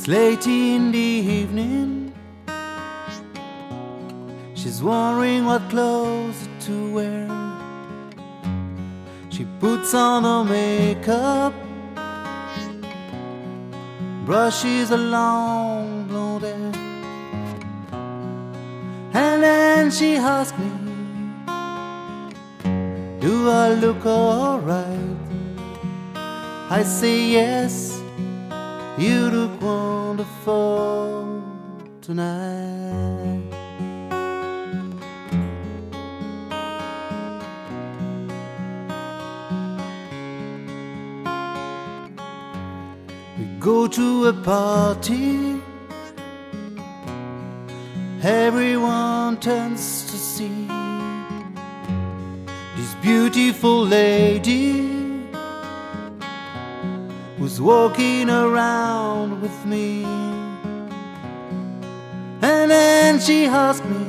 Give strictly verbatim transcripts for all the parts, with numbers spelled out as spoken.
It's late in the evening. She's wondering what clothes to wear. She puts on her makeup, brushes a long blonde hair, and then she asks me, do I look alright? I say yes, you look wonderful tonight. We go to a party, everyone turns to see this beautiful lady who's walking around with me. And then she asked me,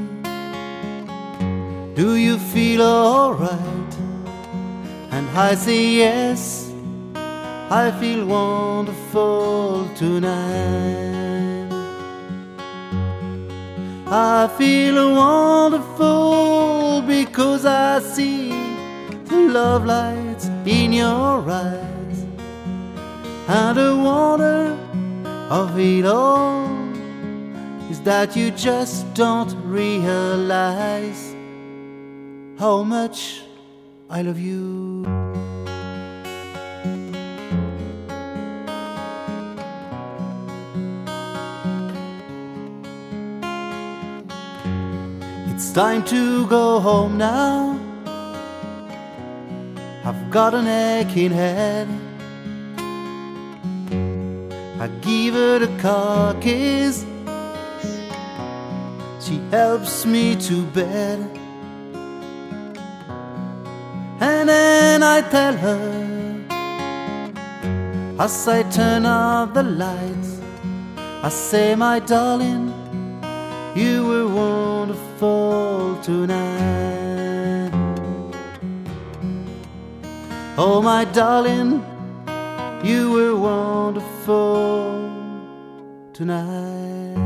do you feel alright? And I say yes, I feel wonderful tonight. I feel wonderful because I see the love lights in your eyes, and the wonder of it all is that you just don't realize how much I love you. It's time to go home now. I've got an aching head. I give her the car keys, she helps me to bed, and then I tell her, as I turn off the lights, I say, my darling, you were wonderful tonight. Oh, my darling, you were wonderful tonight.